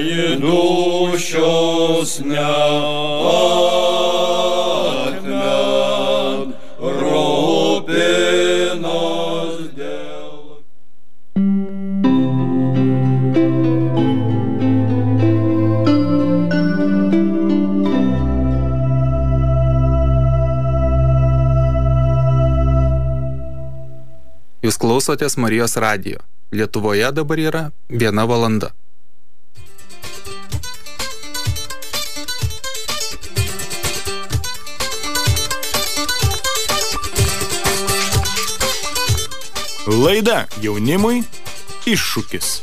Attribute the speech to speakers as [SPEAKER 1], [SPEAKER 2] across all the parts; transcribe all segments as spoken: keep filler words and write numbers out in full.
[SPEAKER 1] dūšios neatmet, rūpinos dėl.
[SPEAKER 2] Jūs klausotės Marijos radijo. Lietuvoje dabar yra viena valanda.
[SPEAKER 3] Laida jaunimui iššūkis.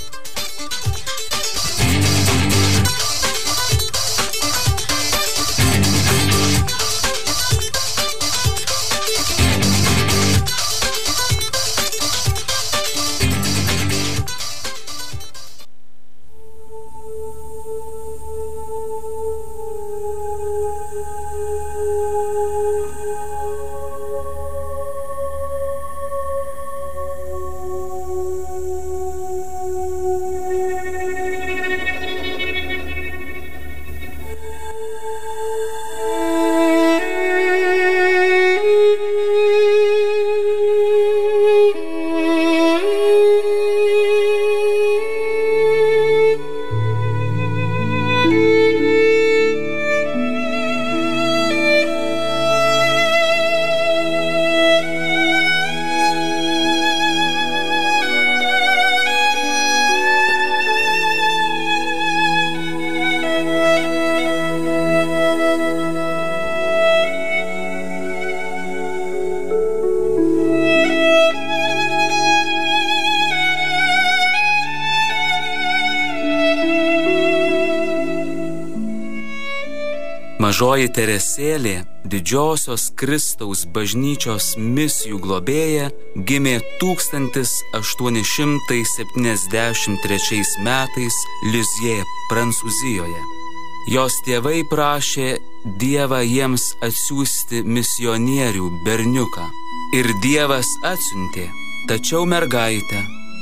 [SPEAKER 4] Mažoji Teresėlė, didžiosios Kristaus bažnyčios misijų globėja, gimė tūkstantis aštuoni šimtai septyniasdešimt trečiais metais Lizjė, Prancūzijoje. Jos tėvai prašė Dievą jiems atsiųsti misionierių berniuką. Ir Dievas atsiuntė, tačiau mergaitę.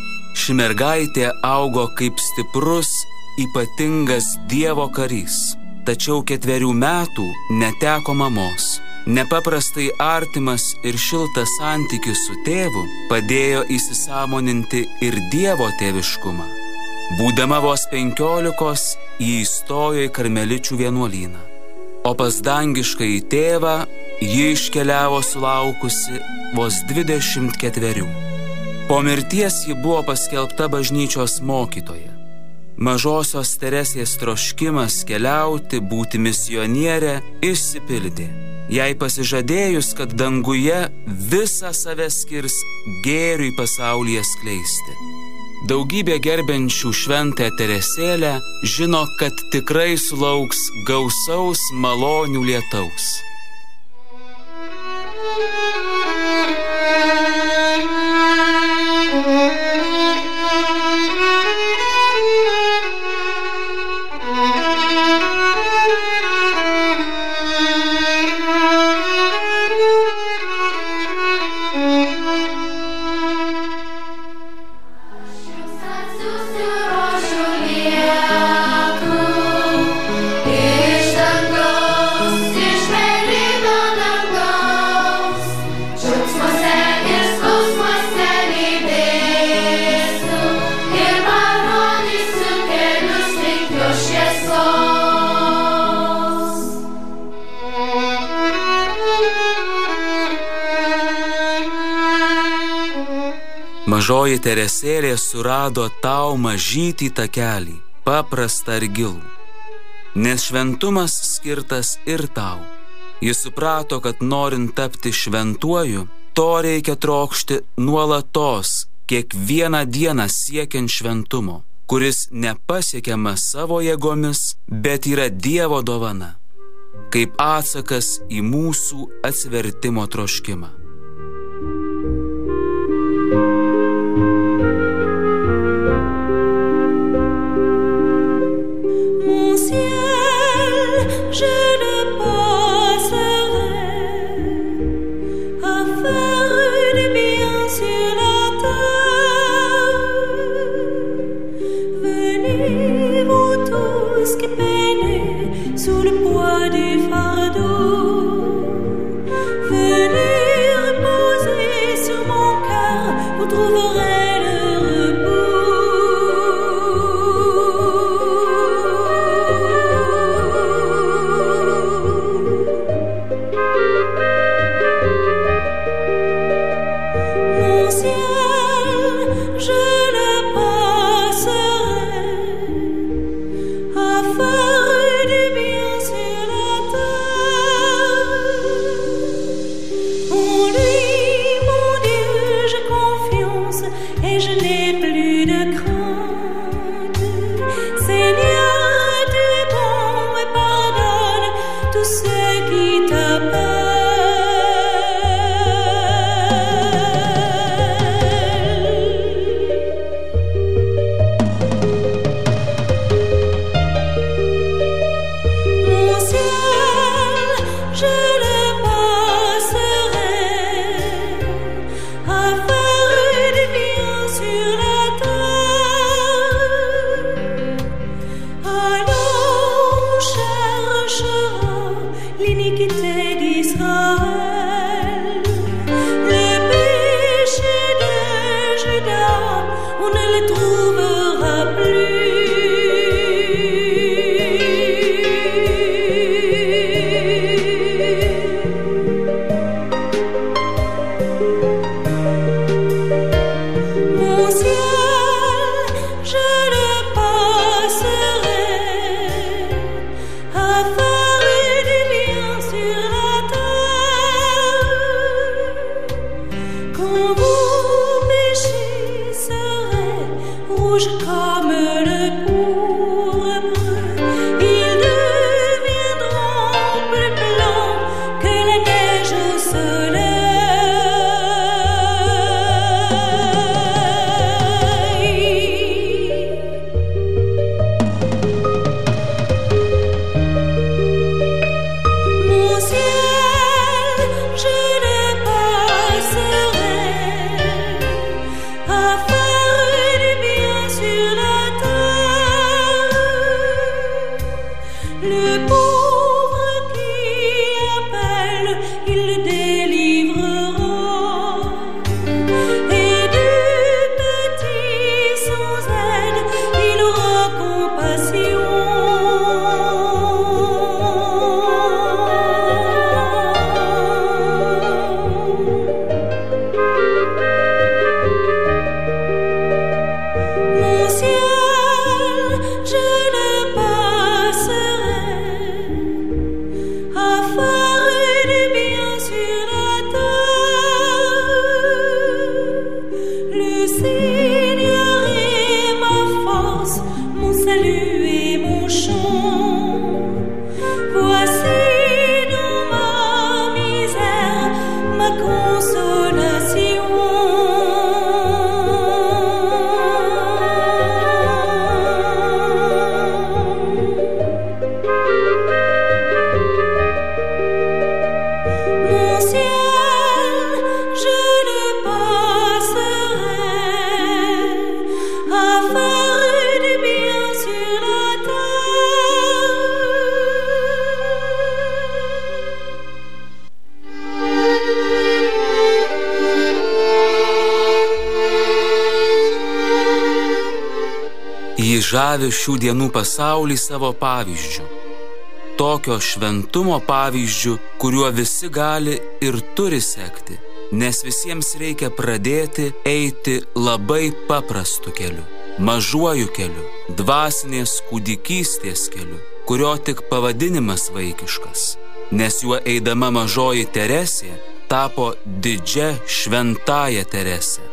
[SPEAKER 4] Ši mergaitė augo kaip stiprus, ypatingas Dievo karys. Tačiau ketverių metų neteko mamos. Nepaprastai artimas ir šiltas santykis su tėvu padėjo įsisąmoninti ir Dievo tėviškumą. Būdama vos penkiolikos, ji įstojo į karmeličių vienuolyną. O pas dangiškąjį tėvą ji iškeliavo sulaukusi vos dvidešimt ketverių. Po mirties ji buvo paskelbta bažnyčios mokytoja. Mažosios Teresės troškimas keliauti, būti misionierė išsipildė. Jai pasižadėjus, kad danguje visą save skirs gėriui pasaulyje skleisti. Daugybė gerbiančių šventąją Teresėlę žino, kad tikrai sulauks gausaus malonių lietaus. Mažoji Teresėlė surado tau mažytį takelį, paprastą ir gilų, nes šventumas skirtas ir tau. Jis suprato, kad norint tapti šventuoju, to reikia trokšti nuolatos, kiekvieną dieną siekiant šventumo, kuris nepasiekiamas savo jėgomis, bet yra Dievo dovana, kaip atsakas į mūsų atsivertimo troškimą.
[SPEAKER 5] Venez, vous qui peinaient sous le poids du fardeau. Venez reposer sur mon cœur, vous trouverez le l'iniquité d'Israël, le péché de Juda, on ne le trouvera Mon ciel, je le passerai à faire du bien sur la terre. Quand vos péchés seraient rouges comme le pourpre, ils deviendront plus blancs que la neige au soleil. Mon ciel, je le passerai à faire du bien sur la terre. Le pauvre qui appelle, il le délivrera. Et du petit sans aide, il aura Mon ciel, je le passerai à faire du bien sur la terre. Le Seigneur est ma force, mon salut et mon chant. Voici dans ma misère ma consolation. Mon ciel, je le passerai à faire du bien sur la
[SPEAKER 4] Ji žavi šių dienų pasaulį savo pavyzdžių. Tokio šventumo pavyzdžių, kuriuo visi gali ir turi sekti, nes visiems reikia pradėti eiti labai paprastu keliu, mažuoju keliu, dvasinės kūdikystės keliu, kurio tik pavadinimas vaikiškas, nes juo eidama mažoji Teresė tapo didžia šventąja Teresė.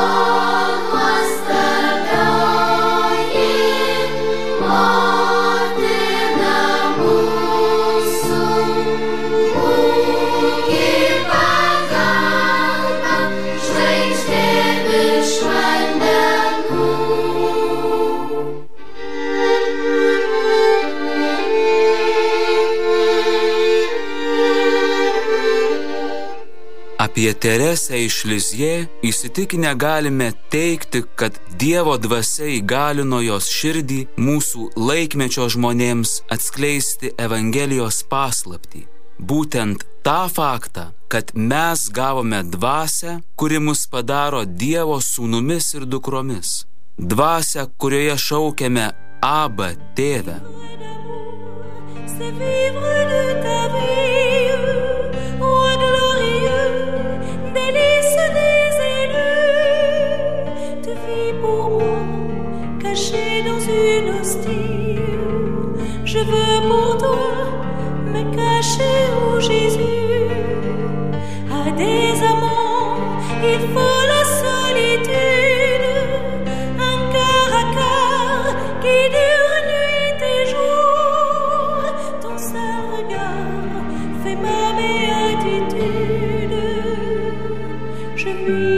[SPEAKER 5] Oh,
[SPEAKER 4] apie Teresę iš Lizjė įsitikinę galime teikti, kad Dievo dvasia įgalino jos širdį mūsų laikmečio žmonėms atskleisti Evangelijos paslaptį. Būtent tą faktą, kad mes gavome dvasią, kuri mus padaro Dievo sūnumis ir dukromis. Dvasią, kurioje šaukiame Abba, Tėve.
[SPEAKER 5] C'est vivre de ta vie, ô glorieux, délice des élus. Tu vis pour moi, caché dans une hostie. Je veux pour toi me cacher, ô Jésus. À des amants, il faut la solitude, un cœur à cœur qui dure nuit et jour. Ton seul regard fait ma béatitude. Je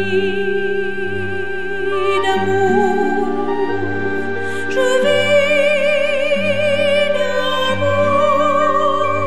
[SPEAKER 5] vis d'amour, je vis d'amour.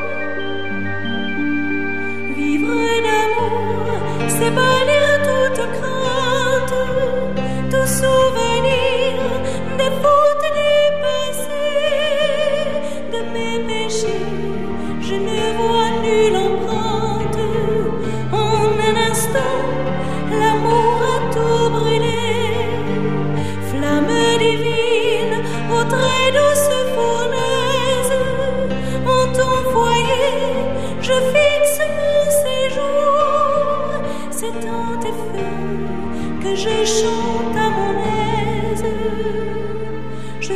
[SPEAKER 5] Vivre d'amour, c'est bannir toute crainte, tout souvenir des fautes du passé, de mes péchés. Je ne vois nulle empreinte. En un instant, l'amour a tout brûlé. Flamme divine, ô très douce fournaise, en ton foyer, je fixe mon séjour. C'est dans tes feux que je chante à mon aise. Je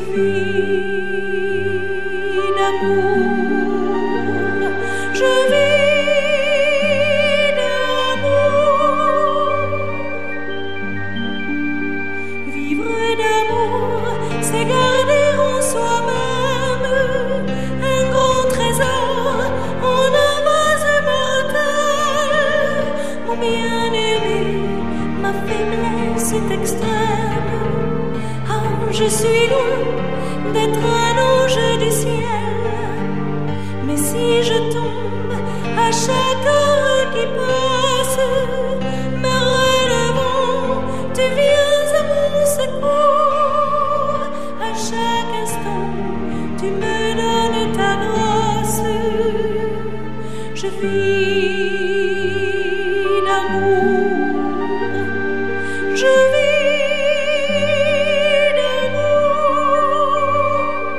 [SPEAKER 5] vis d'amour, je vis d'amour. Vivre d'amour, c'est garder en soi-même un grand trésor en un vase mortel. Mon bien-aimé, ma faiblesse est extrême. Ah, je suis loin d'être un ange du ciel. Mais si je tombe à chaque heure qui passe, me relevant, tu viens à mon secours. À chaque instant, tu me donnes ta grâce. Je vis d'amour, je vis d'amour.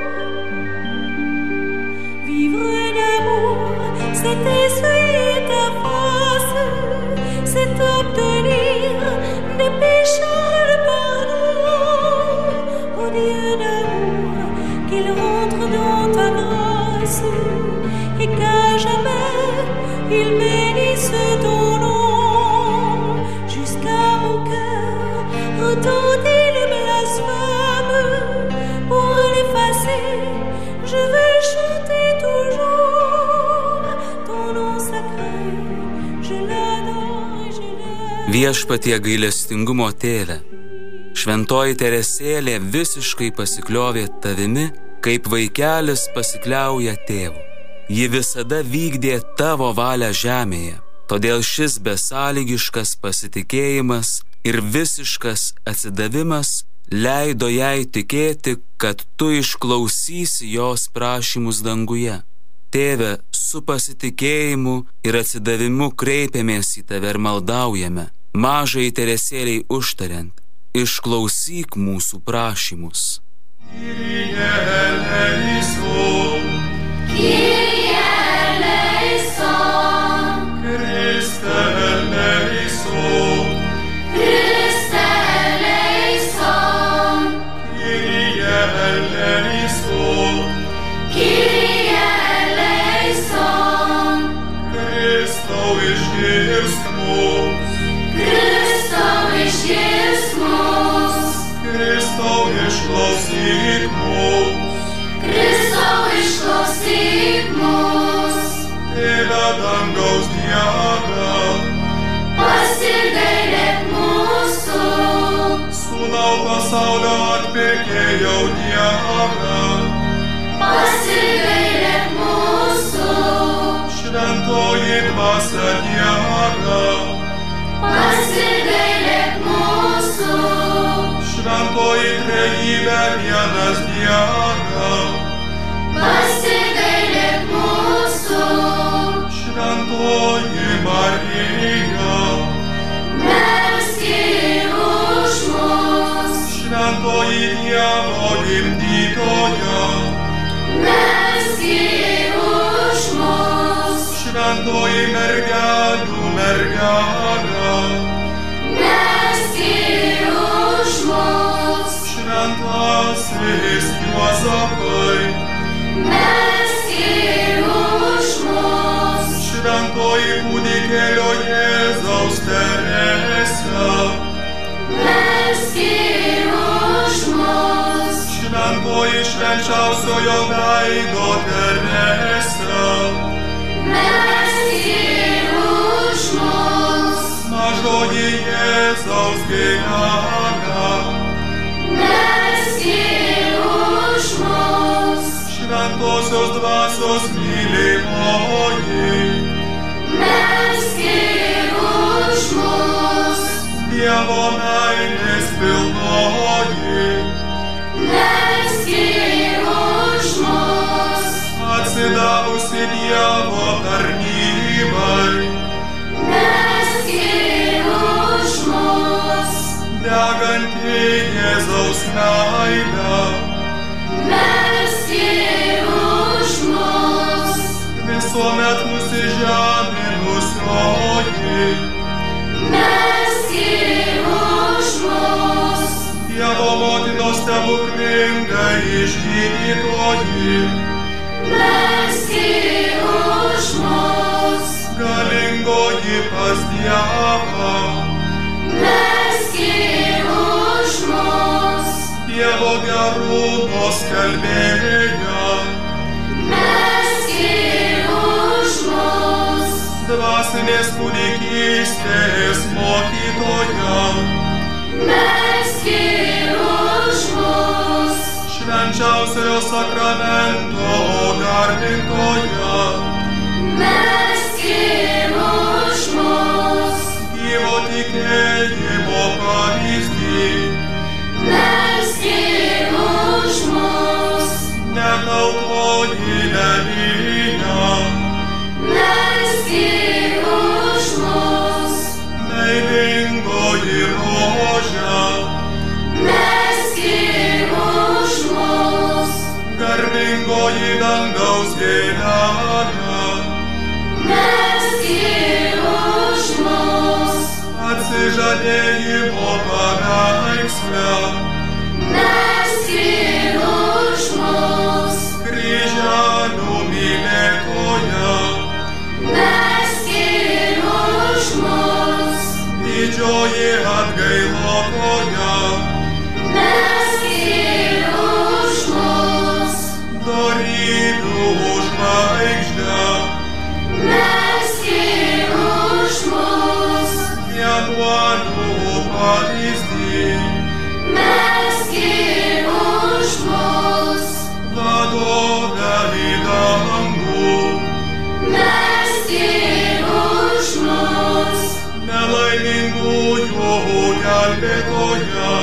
[SPEAKER 5] Vivre d'amour, c'est essuyer ta face, c'est obtenir des pécheurs le pardon. Ô Dieu d'amour, qu'il rentre dans ta grâce et qu'à jamais il bénisse ton nom. Jusqu'à mon cœur retentit le blasphème. Pour l'effacer, je veux chanter toujours ton nom sacré. Je l'adore et je l'aime.
[SPEAKER 4] Viešpatie gailestingumo Tėve, šventoji Teresėlė visiškai pasikliovė tavimi, kaip vaikelis pasikliauja tėvu. Ji visada vykdė tavo valią žemėje, todėl šis besąlygiškas pasitikėjimas ir visiškas atsidavimas leido jai tikėti, kad tu išklausysi jos prašymus danguje. Tėve, su pasitikėjimu ir atsidavimu kreipiamės į tave ir maldaujame, mažai Teresėlei užtariant, išklausyk mūsų prašymus.
[SPEAKER 1] Kyrie eleison,
[SPEAKER 5] Kyrie eleison,
[SPEAKER 1] Christe eleison,
[SPEAKER 5] Christe eleison,
[SPEAKER 1] Kyrie eleison,
[SPEAKER 5] Kyrie eleison,
[SPEAKER 1] Kristau išgirsk mus,
[SPEAKER 5] Kristau išgirsk mus,
[SPEAKER 1] Kristau išklausyk mus,
[SPEAKER 5] Kristau išklausyk mus,
[SPEAKER 1] Tėve dangaus Dieve,
[SPEAKER 5] pasigailėk mūsų,
[SPEAKER 1] Sūnau pasaulio atpirkėjau Dieve,
[SPEAKER 5] pasigailėk mūsų,
[SPEAKER 1] Šventoji dvasia Dieve,
[SPEAKER 5] pasigailėk mūsų.
[SPEAKER 1] Šventoji Trejybė vienas Dievas,
[SPEAKER 5] pasigailėk mūsų.
[SPEAKER 1] Šventoji Marija,
[SPEAKER 5] melski už mus.
[SPEAKER 1] Šventoji Dievo gimdytoja,
[SPEAKER 5] Melski už mus.
[SPEAKER 1] Šventoji mergelių mergelė,
[SPEAKER 5] Melski už mus.
[SPEAKER 1] Šventasis Juozapai,
[SPEAKER 5] Melski už mus.
[SPEAKER 1] Šventoji kūdikėlio Jėzaus Terese,
[SPEAKER 5] Melski už mus.
[SPEAKER 1] Šventoji švenčiausiojo veido Terese,
[SPEAKER 5] Melski už mus.
[SPEAKER 1] Mažoji Jėzaus gėlelė,
[SPEAKER 5] Melski už mus.
[SPEAKER 1] Šventosios dvasios mylimoji,
[SPEAKER 5] Melski už mus.
[SPEAKER 1] Dievo meilės pilnoji,
[SPEAKER 5] Melski už mus.
[SPEAKER 1] atsidavusi Dievo tarnybai,
[SPEAKER 5] Melski už mus.
[SPEAKER 1] deganti Jėzaus meilė,
[SPEAKER 5] Melski už mus.
[SPEAKER 1] visuomet nusižeminusioji,
[SPEAKER 5] Melski už mus.
[SPEAKER 1] Dievo motinos stebuklinga išgydytoji,
[SPEAKER 5] Melski už mus.
[SPEAKER 1] galingoji pas Dievą,
[SPEAKER 5] Melski už mus.
[SPEAKER 1] Dievo gerumo skelbėja,
[SPEAKER 5] Melski už mus.
[SPEAKER 1] dvasinės kūdikystės mokytoja,
[SPEAKER 5] Melski už mus.
[SPEAKER 1] švenčiausiojo sakramento garbintoja,
[SPEAKER 5] Melski už mus.
[SPEAKER 1] gyvo tikėjimo pavyzdį,
[SPEAKER 5] Melski už mus.
[SPEAKER 1] nekaltoji Lelija,
[SPEAKER 5] Melski už mus.
[SPEAKER 1] meilingoji rožė,
[SPEAKER 5] Melski už mus.
[SPEAKER 1] garbingoji dangaus gėlelė,
[SPEAKER 5] Melski už mus.
[SPEAKER 1] atsižadėjimo paveiksle,
[SPEAKER 5] Melski už mus.
[SPEAKER 1] kryželių mylėtoja,
[SPEAKER 5] Melski už mus.
[SPEAKER 1] didžioji atgailotoja,
[SPEAKER 5] Melski už mus.
[SPEAKER 1] dorybių žvaigždė,
[SPEAKER 5] Melski už mus.
[SPEAKER 1] vienuolių pavyzdį,
[SPEAKER 5] Melski už mus.
[SPEAKER 1] vadovę į dangų,
[SPEAKER 5] Melski už mus.
[SPEAKER 1] nelaimingųjų gelbėtoja,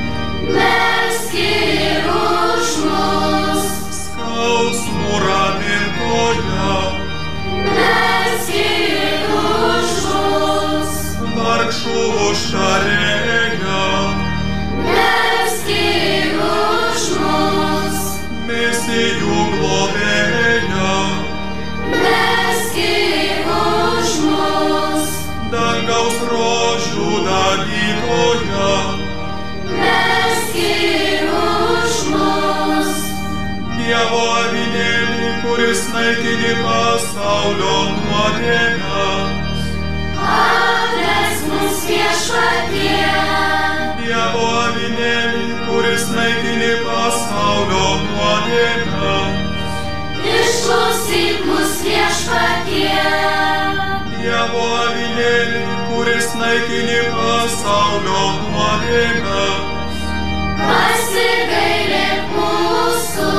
[SPEAKER 5] Melski už mus.
[SPEAKER 1] skausmų ramintoja,
[SPEAKER 5] Melski už mus.
[SPEAKER 1] vargšų užtarėja,
[SPEAKER 5] Melski už mus.
[SPEAKER 1] misijų globėja,
[SPEAKER 5] Melski už mus.
[SPEAKER 1] dangaus rožių dalytoja,
[SPEAKER 5] Melski už mus.
[SPEAKER 1] Dievo avinėlį, kuris naikini pasaulio nuodėmę,
[SPEAKER 5] Atleisk mums viešpatie.
[SPEAKER 1] Dievo avinėlį, kuris naikini pasaulio nuodėmę,
[SPEAKER 5] Išklausyk mus viešpatie.
[SPEAKER 1] Dievo avinėlį, kuris naikini pasaulio nuodėmę,
[SPEAKER 5] Pasigailėk mūsų.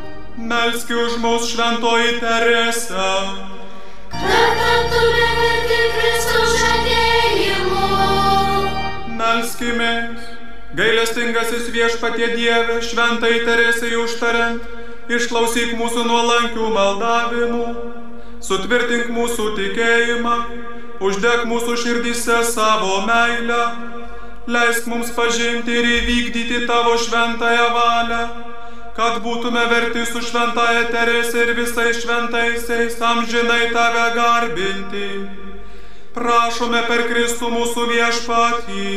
[SPEAKER 1] melski už mus šventoji Terese,
[SPEAKER 5] Kad taptume verti pasirūpinti Kristaus žadėjimu.
[SPEAKER 1] Melskimės, gailestingasis Viešpatie Dieve, šventai Teresei užtariant, išklausyk mūsų nuolankių maldavimų, sutvirtink mūsų tikėjimą, uždek mūsų širdyse savo meilę, leisk mums pažinti ir įvykdyti tavo šventąją valią, kad būtume verti su šventąja Terese ir visais šventaisiais amžinai tave garbinti. Prašome per Kristų mūsų Viešpatį.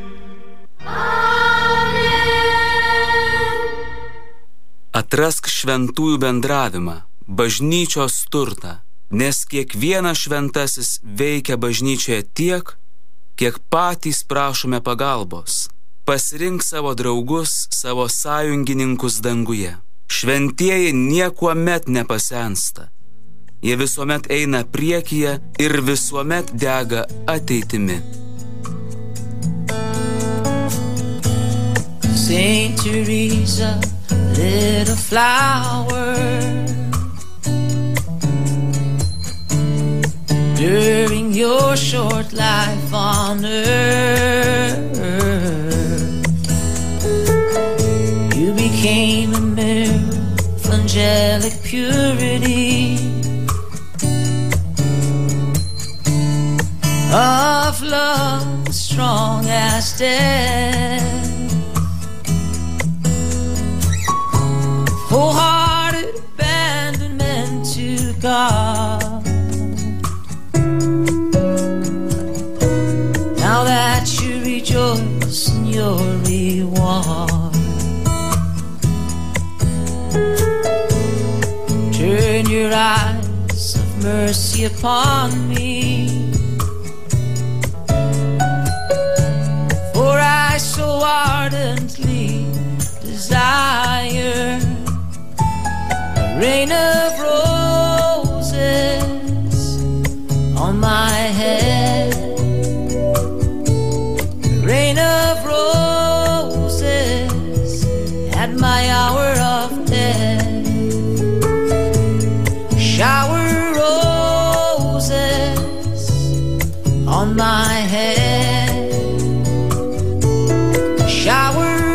[SPEAKER 4] Atrask šventųjų bendravimą, bažnyčios turtą, nes kiekvienas šventasis veikia bažnyčioje tiek, kiek patys prašome pagalbos. Pasirink savo draugus, savo sąjungininkus danguje. Šventieji niekuomet nepasensta. Jie visuomet eina priekyje ir visuomet dega ateitimi.
[SPEAKER 6] Saint Teresa, little flower, during your short life on earth, you became a mirror of angelic purity, of love as strong as death, wholehearted abandonment to God. Now that you rejoice in your reward, turn your eyes of mercy upon me, for I so ardently desire a rain of roses on my head, a rain of roses at my hour of death. Shower roses on my head, shower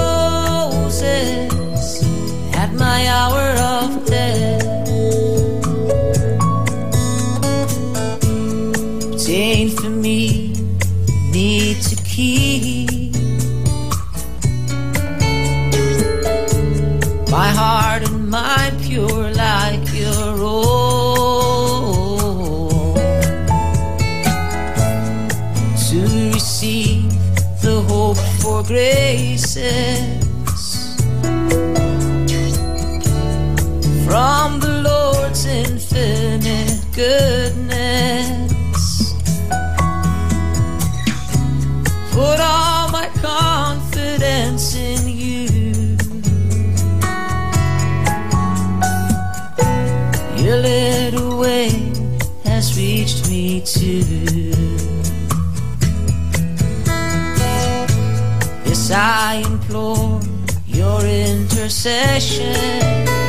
[SPEAKER 6] roses at my hour of death. Obtain for me, need to keep my heart and mind pure like your own, to receive the hope for graces from the Lord's infinite goodness. Put all my confidence in you. Your little way has reached me too. Yes, I implore your intercession,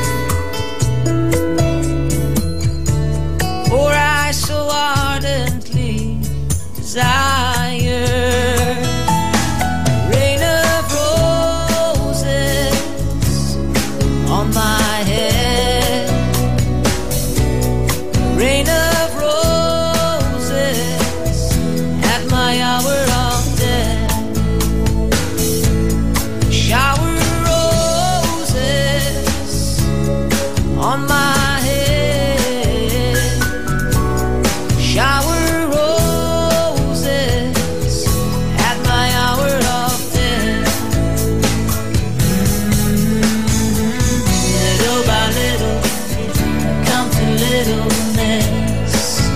[SPEAKER 6] for I so ardently desire rain of roses on my head, rain of roses at my hour of death. Shower roses on my head, shower roses at my hour of death. Mm-hmm. Little by little, come to littleness.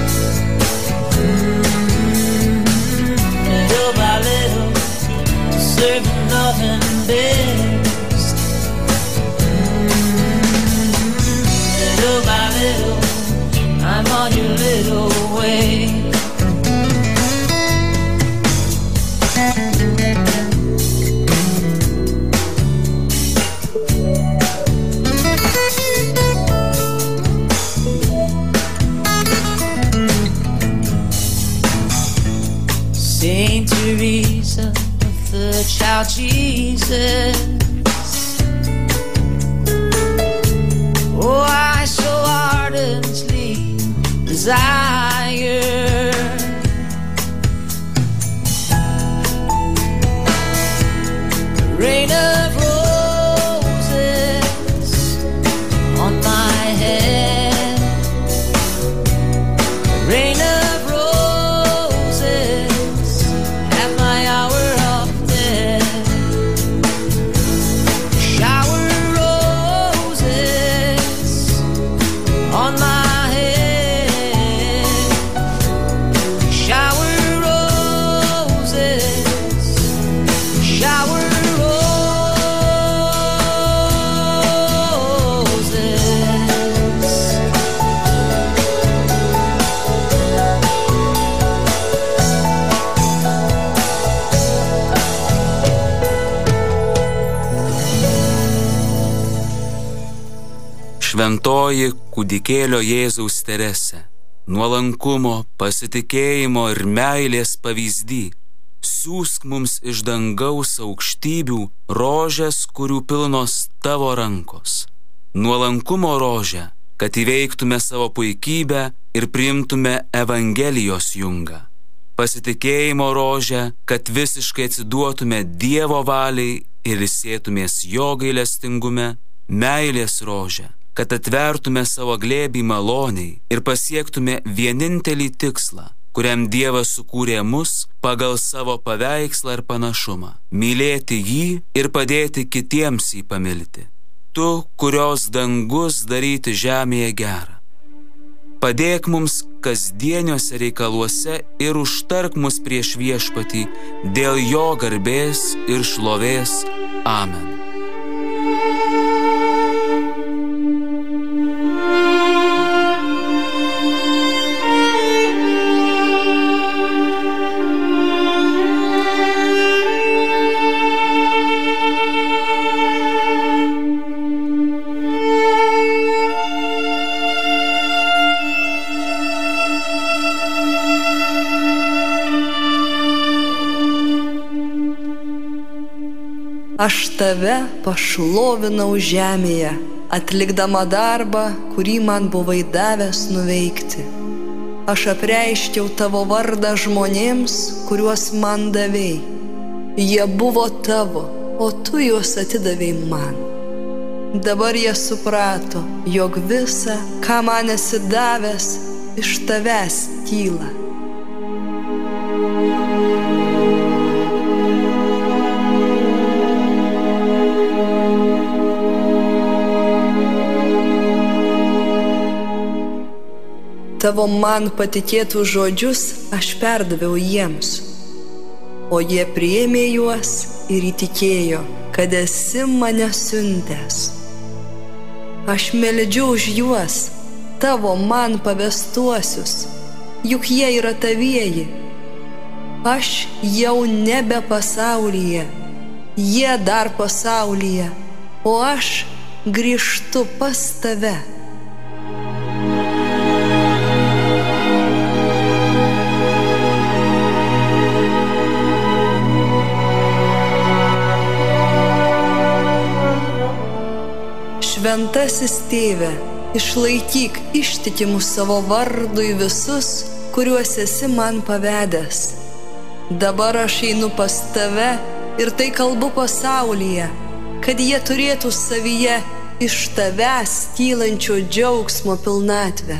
[SPEAKER 6] Mm-hmm. Little by little, serving nothing best. Mm-hmm. Little by little, I'm on your little way. the child Jesus. Oh, I so ardently desire the rain of roses on my head, the rain of roses at my hour of death, shower roses on my
[SPEAKER 4] Šventoji kūdikėlio Jėzaus Teresė, nuolankumo, pasitikėjimo ir meilės pavyzdį, siųsk mums iš dangaus aukštybių rožės, kurių pilnos tavo rankos. Nuolankumo rožę, kad įveiktume savo puikybę ir priimtume Evangelijos jungą. Pasitikėjimo rožę, kad visiškai atsiduotume Dievo valiai ir ilsėtumės jo gailestingume. Meilės rožę, kad atvertume savo glėbį maloniai ir pasiektume vienintelį tikslą, kuriam Dievas sukūrė mus pagal savo paveikslą ir panašumą – mylėti jį ir padėti kitiems jį pamilti. Tu, kurios dangus daryti žemėje gerą. Padėk mums kasdieniuose reikaluose ir užtark mus prieš viešpatį dėl jo garbės ir šlovės. Amen.
[SPEAKER 7] Aš tave pašlovinau žemėje, atlikdama darbą, kurį man buvai davęs nuveikti. Aš apreiškiau tavo vardą žmonėms, kuriuos man davei. Jie buvo tavo, o tu juos atidavei man. Dabar jie suprato, jog visa, ką man esi davęs, iš tavęs kyla. Tavo man patikėtų žodžius aš perdaviau jiems, o jie priėmė juos ir įtikėjo, kad esi mane siuntęs. Aš meldžiu už juos, tavo man pavestuosius, juk jie yra tavieji. Aš jau nebe pasaulyje, jie dar pasaulyje, o aš grįžtu pas tave. Šventasis Tėve, išlaikyk ištikimus savo vardui visus, kuriuos esi man pavedęs. Dabar aš einu pas tave ir tai kalbu pasaulyje, kad jie turėtų savyje iš tavęs kylančio džiaugsmo pilnatvę.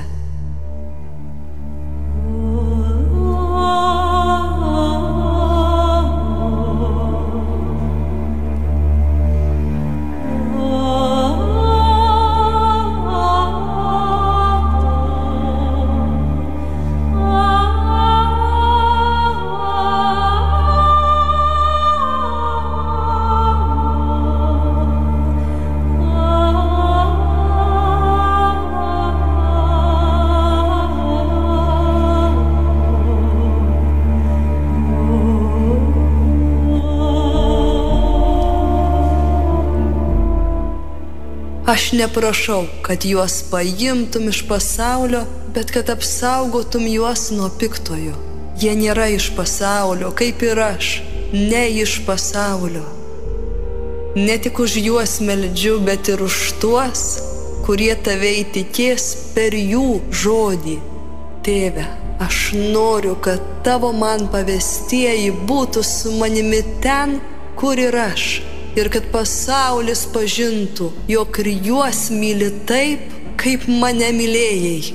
[SPEAKER 7] Aš neprašau, kad juos paimtum iš pasaulio, bet kad apsaugotum juos nuo piktojo. Jie nėra iš pasaulio, kaip ir aš. ne iš pasaulio. Ne tik už juos meldžiu, bet ir už tuos, kurie tave įtikės per jų žodį. Tėve, aš noriu, kad tavo man pavestieji būtų su manimi ten, kur ir aš, ir kad pasaulis pažintų, jog ir juos myli taip, kaip mane mylėjai.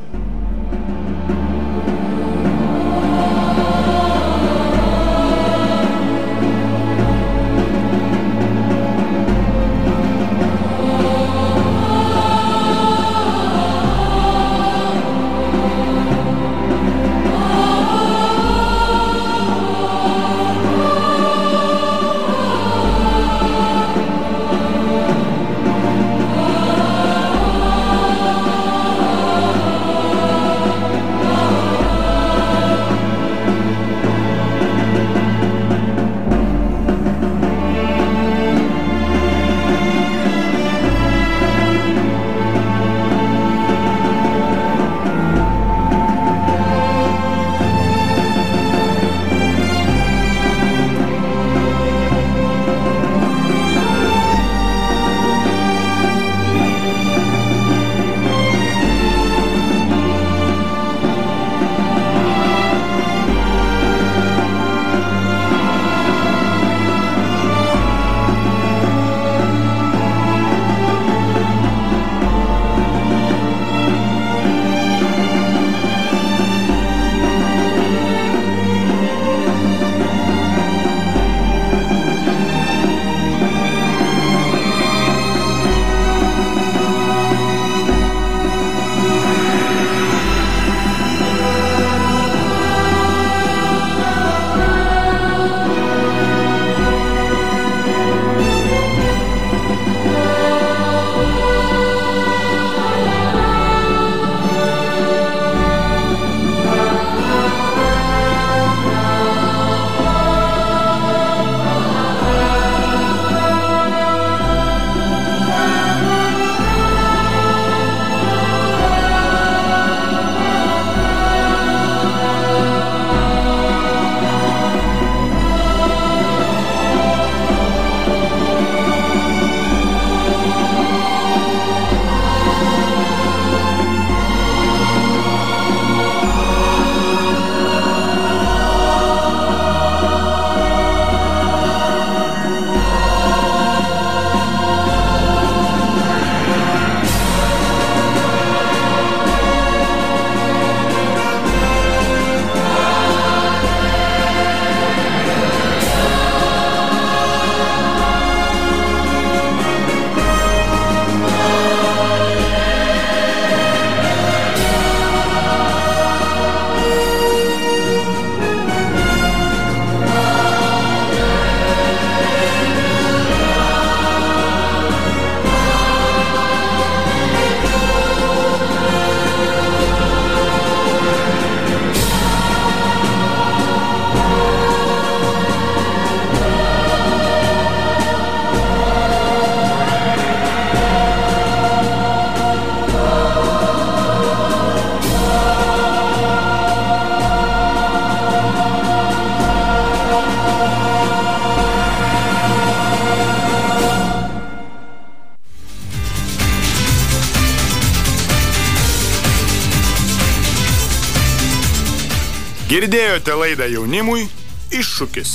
[SPEAKER 3] Girdėjote laidą jaunimui Iššūkis.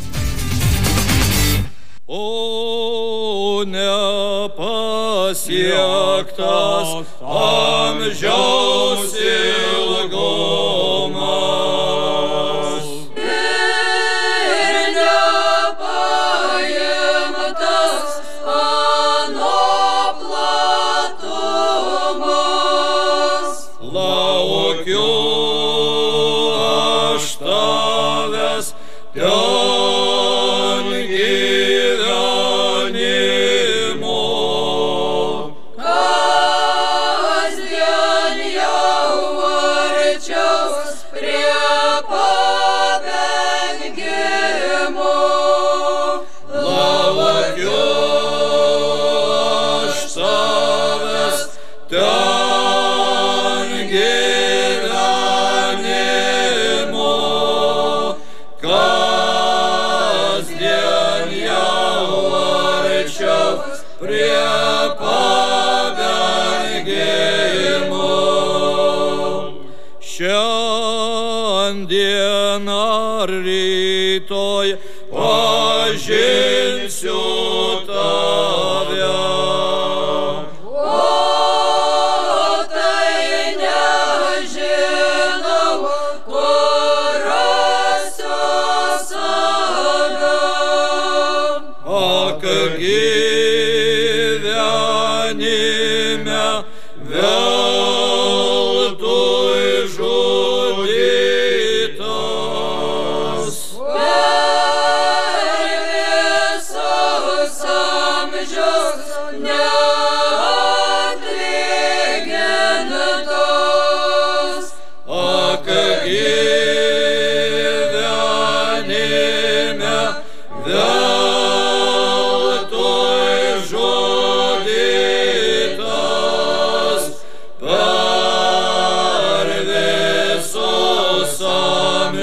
[SPEAKER 8] O nepasiektas amžiaus ilgumas ir nepaimtas ano platumas. Laukiu aš tavęs ten gyvenimo. Kasdien jau arčiaus prie pabėgimo. Laukiu aš tavęs ten gyvenimo.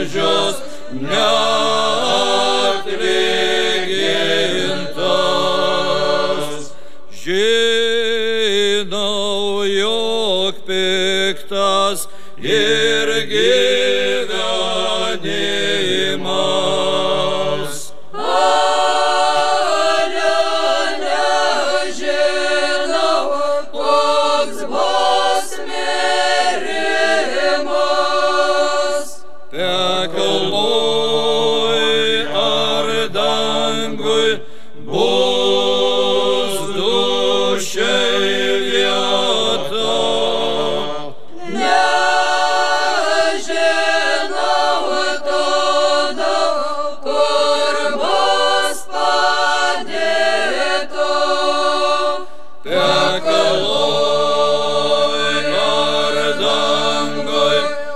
[SPEAKER 8] amžius neatlygintas. Žinau, jog piktas ir gyvenimas. Ale nežinau, koks bus mirimas. Pekaloj ar dangui bus dušiai vieta. Nežinau tada, kur bus padėta. Pekaloj ar dangui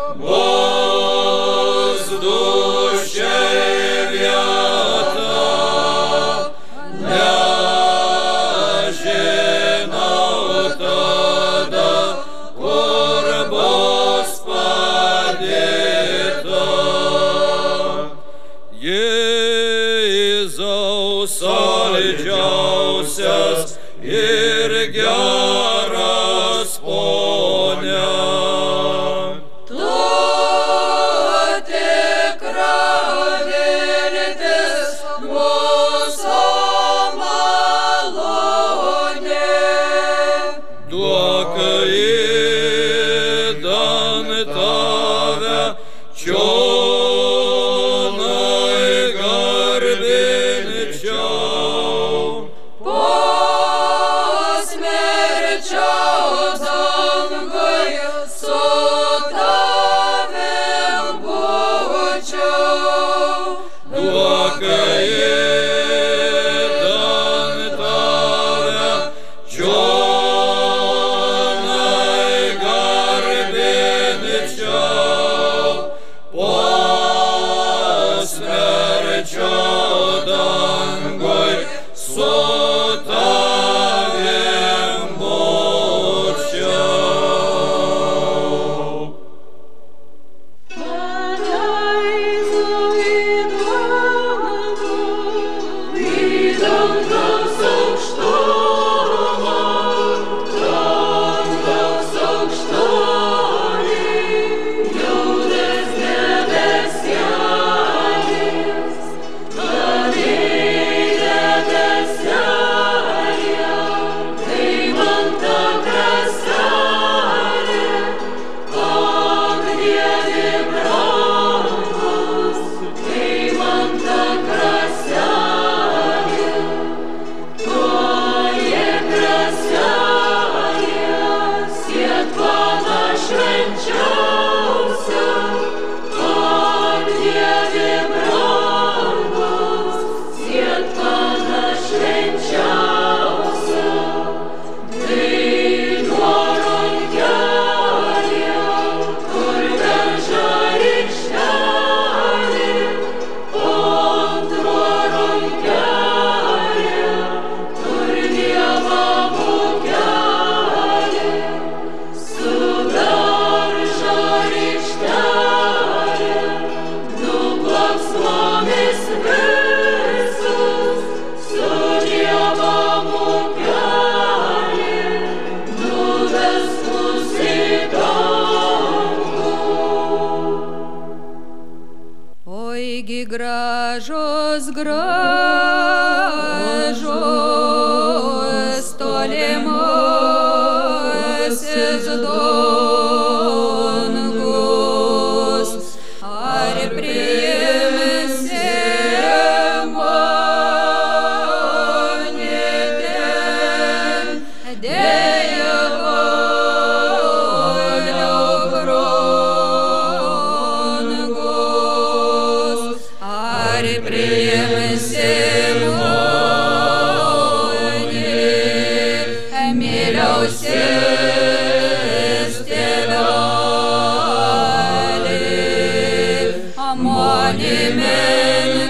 [SPEAKER 8] bus dušiai vieta. Nežinau tada, kur bus padėta. Jėzaus saldžiausias ir geras ponia. Tu tikra viltis mūsų malonė. Duok įdan tave čionai garbinčiau. Po smerčiaus dangui su tavim būčiau. Duok įdan tave čionai garbinčiau. Po smerčiaus dangui su tavim būčiau. Į dangaus aukštumą, dangaus aukštumį, jūras debesėlis, danėlė deselė, deimanta kraselė, ak Dieve brangus, deimanta kraselė, toje kraselė, sietvana švenčiausia, ak Dieve brangus, sietvana švenčiausia, daino rankelė, kur veža rykštelė, antro rankelė, kur Dievo vokelė, su veža rykštelė, nuplaus mumis visus, su Dievo vokelė, nuves mus į dangų. Oigi gražus, gražus, tolimasis dangus, ar priimsi mane ten, Dievo brangus, ar priimsi mane, myliausias tėveli, amonimin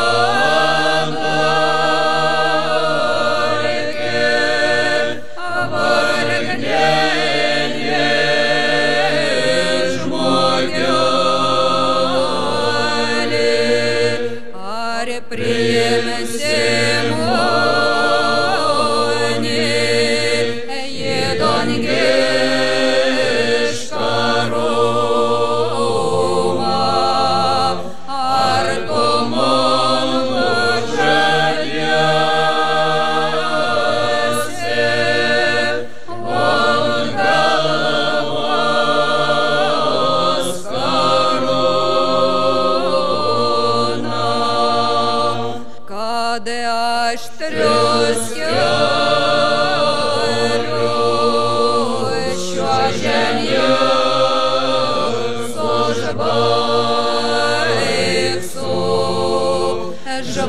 [SPEAKER 8] kadarke, vargdėlė.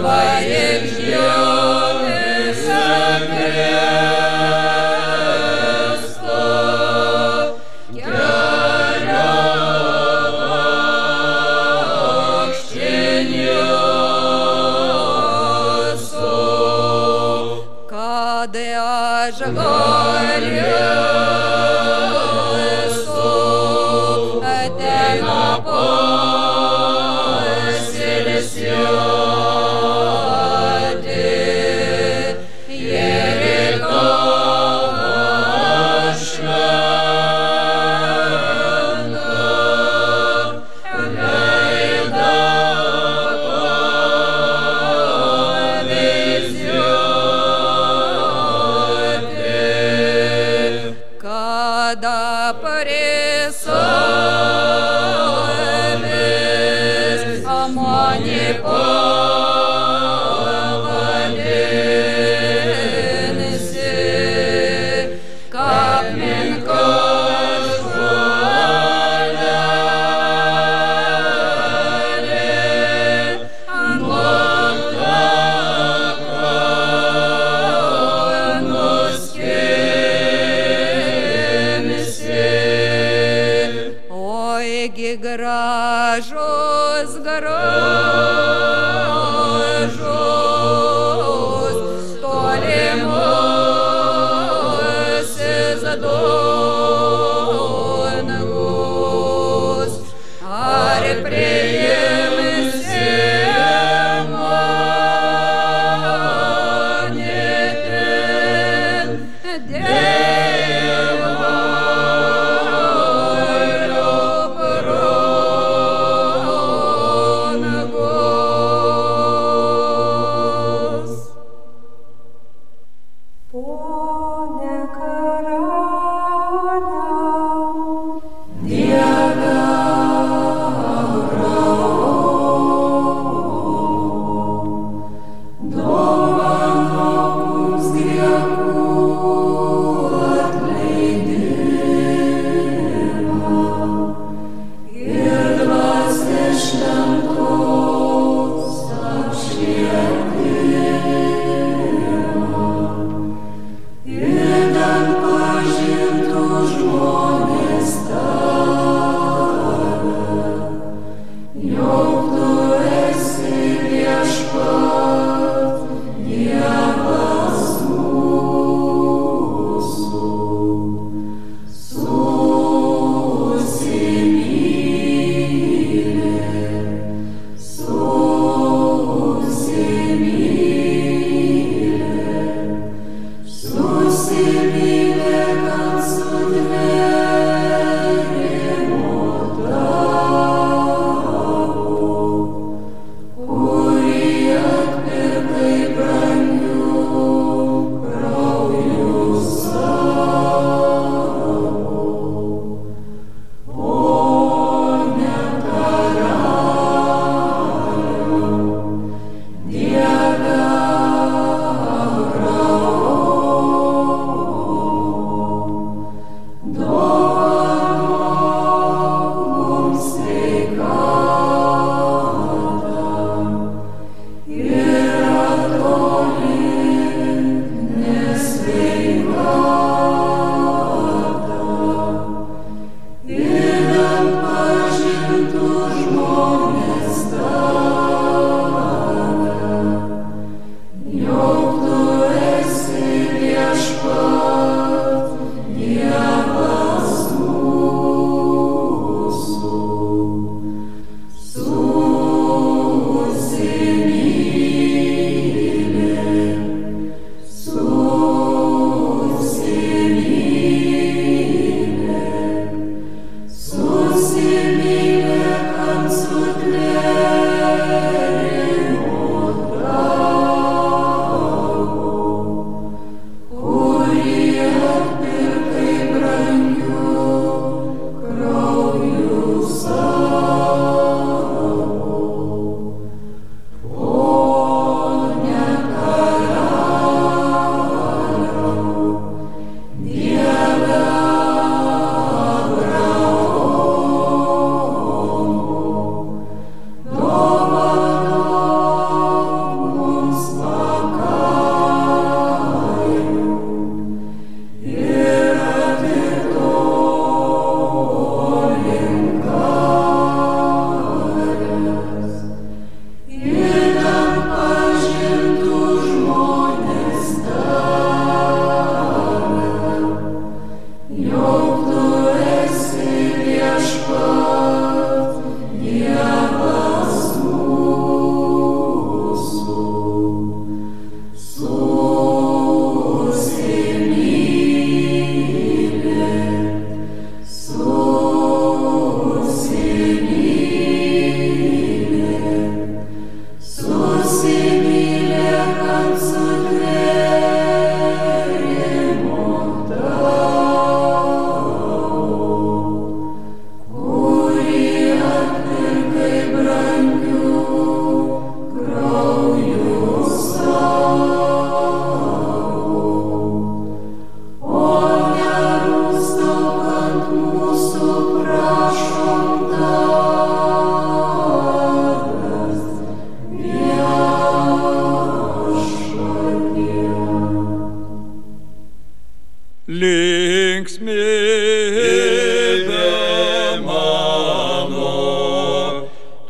[SPEAKER 9] Gražos, gražos, tolimos dangus, ar priimsi mane ten, Dievo see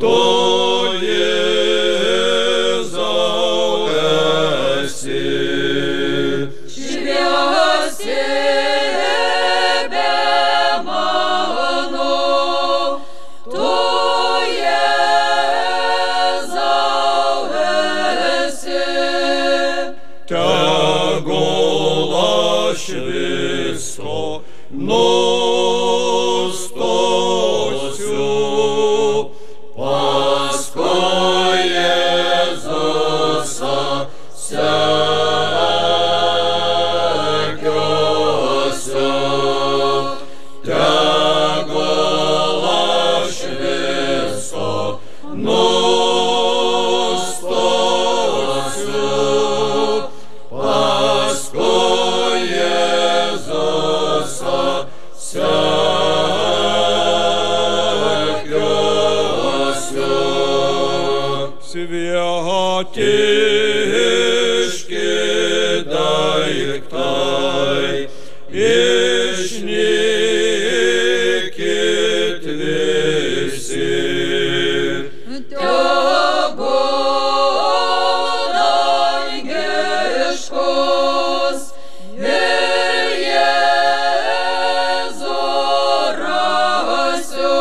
[SPEAKER 10] tu Jėzau esi.
[SPEAKER 9] Šviesybė mano, tu Jėzau esi.
[SPEAKER 10] Tegul aš viso nustosiu, paskui Jėzusą sekiosiu. Tegul aš viso nustosiu, paskui Jėzusą sekiosiu. Svietiški daiktai, išnykit visi.
[SPEAKER 9] Tegul dangiškos ir Jėzų rasiu.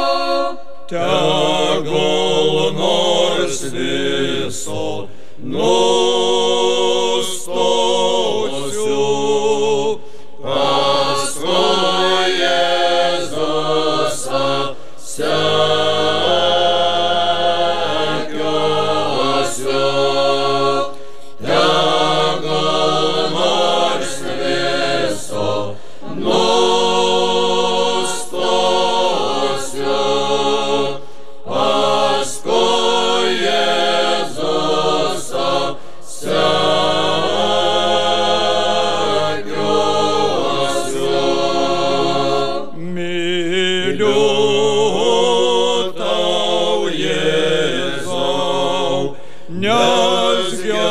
[SPEAKER 10] Tegul nors viso nustosiu, paskui Jėzusą sekiosiu. Tegul nors viso nustosiu, paskui Jėzusą sekiosiu. Myliu tau, Jėzau, nes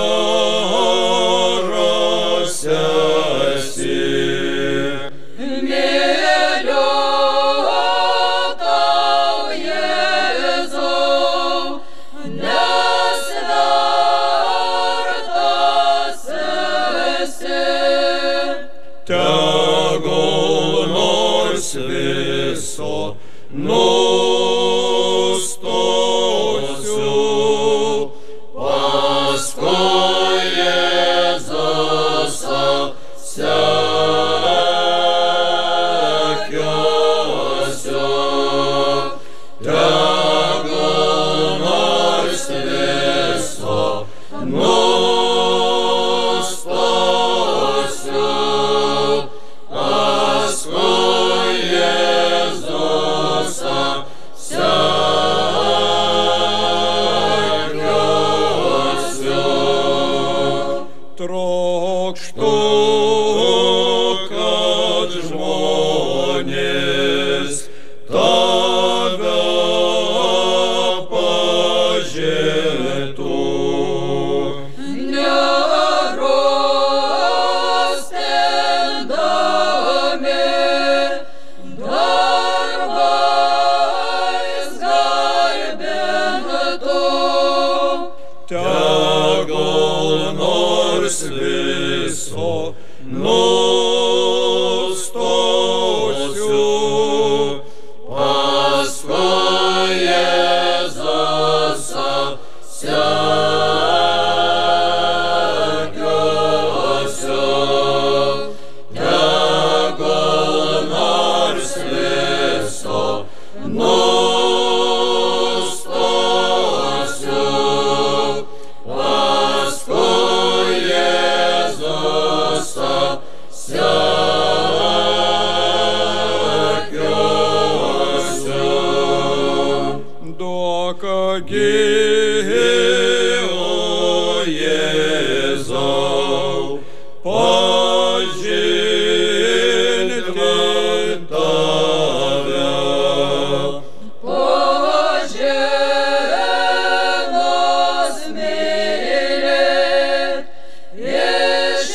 [SPEAKER 10] geras esi.
[SPEAKER 9] Myliu tau, Jėzau, nes vertas esi.
[SPEAKER 10] Tegul nors viso nustosiu, paskui Jėzusą sekiosiu. Tegul nors viso nustosiu, paskui Jėzusą sekiosiu. Trokštu, kad žmonės tave pažintų.
[SPEAKER 9] Nerūstindami darbais garbintų.
[SPEAKER 10] Tegul nors viso nustosiu, paskui Jėzusą sekiosiu. Tegul nors viso nustosiu, paskui Jėzusą sekiosiu. Duok gyvo Jėzau pažinti tave.
[SPEAKER 9] Pažinus mylėt iš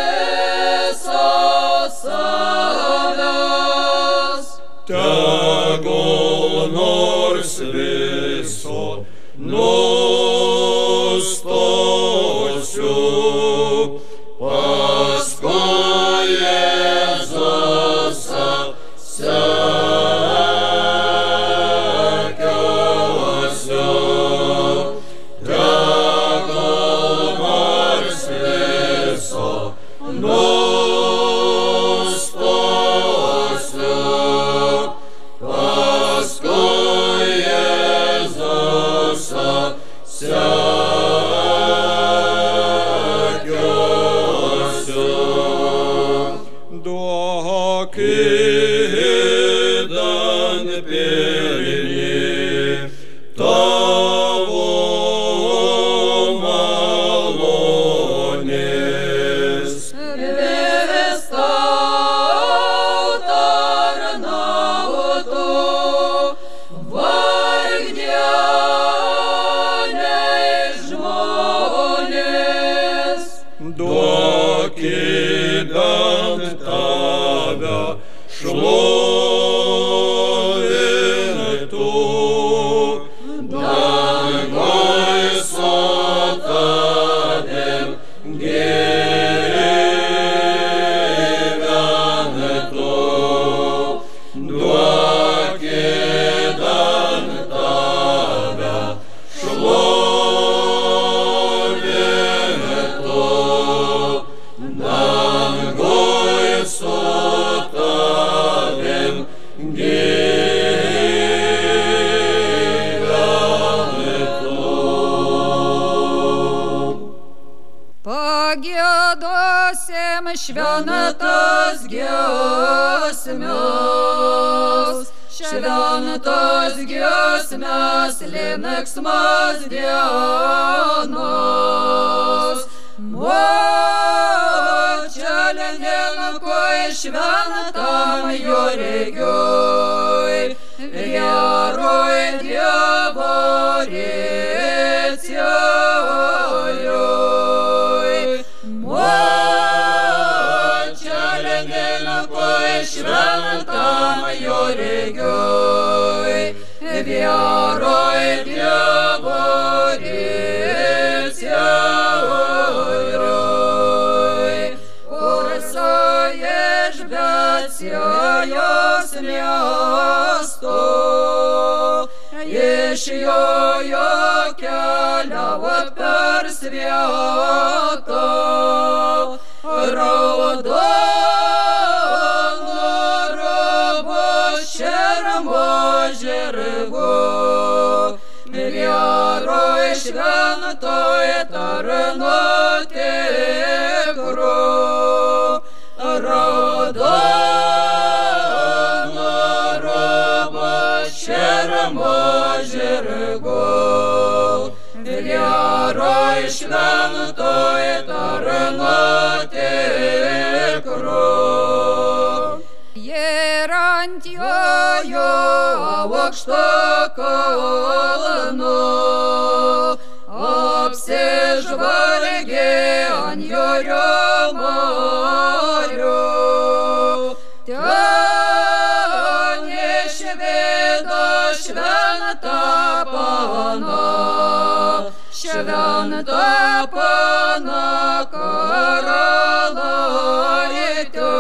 [SPEAKER 9] viso savęs.
[SPEAKER 10] Tegul tegul nors viso nustosiu, paskui Jėzus sekiosiu. Tegul nors viso nustosiu, paskui Jėzus sekiosiu. Duok idant pilni tavo malonės.
[SPEAKER 9] Vis tau tarnautų vargdieniai žmonės.
[SPEAKER 10] Duok idant tave šlovintų, dangoj su tavim gyventų. Duok idant tave šlovintų, dangoj su tavim gyventų.
[SPEAKER 9] Pagiedosim šventas giesmes, šventas giesmes, linksmas dienos. Močelininkui šventam jo regiui, vyrui Dievo rėcijui. Močelininkui šventam jo regiui, vyrui Dievo rėcijui. Kurso išbėcijos miesto, iš jojo keliavo per svietą. Raudono rabo šermo žirgu, vyrui šventoj tarno tikru. Raudono rabo šermo žirgu, vyrui šventoj tarno tikru. Ir ant jojo aukšto kalno, apsižvalgė ant jojo marių. Ten išvydo šventą paną, šventą paną karalaitę.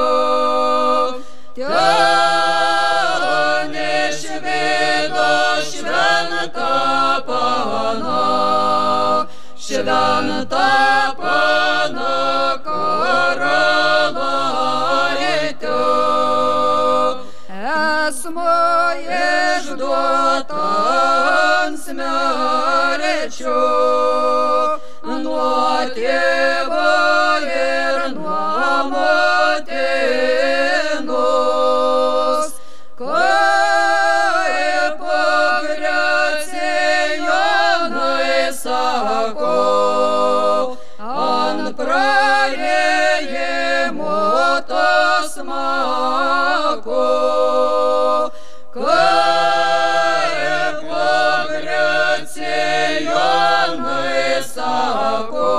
[SPEAKER 9] Ten išvydo šventą paną, šventą paną karalaitę. Esmu išduota ant smerčio, nuo tėvo ir nuo motinos. Kaip Gracijonai sako, ant praėjimo tas mako. Kaip Gracijonai sako,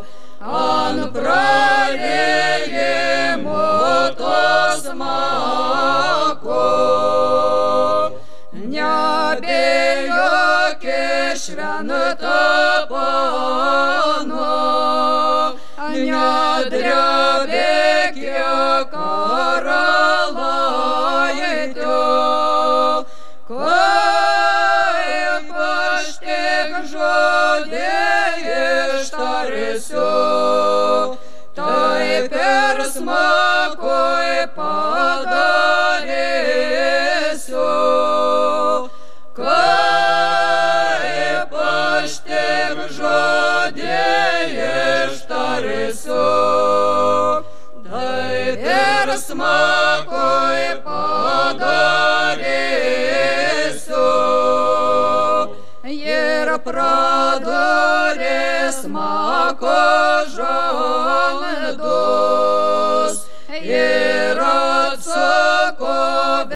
[SPEAKER 9] ant praėjimo tas mako. Nebijokė šventą Pano, nedrebėkė karalaitė, kaip aš tik žodį ištarsiu, taip ir smagui padarysiu. Kaip aš tik žodį ištarsiu, taip ir smagui padarysiu. Ir pra